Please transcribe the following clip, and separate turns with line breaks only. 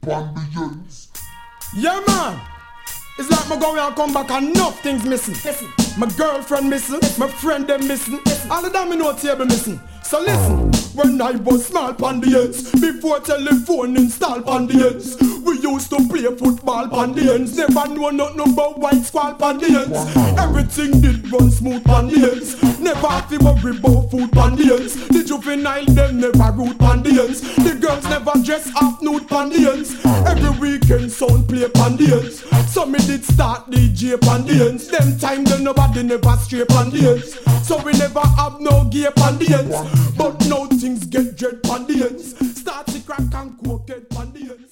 Pandians.
Yeah, man. It's like my go and come back and enough things missing. My girlfriend missing, my friend them missing, all the domino table missing. So listen, when I was small Pandians, before telephone installed Pandians, we used to play football Pandians. Never know nothing about white squall Pandians. Everything did run smooth Pandians. Never have to worry about food Pandians. The juvenile them never root Pandians. The girls never dress half nude Pandians. Every weekend sound play Pandians. So me did start DJ Pandians. Them time then nobody never stray Pandians. So we never have no gay Pandians. But now things get dread Pandians. Start to crack and coke Pandians.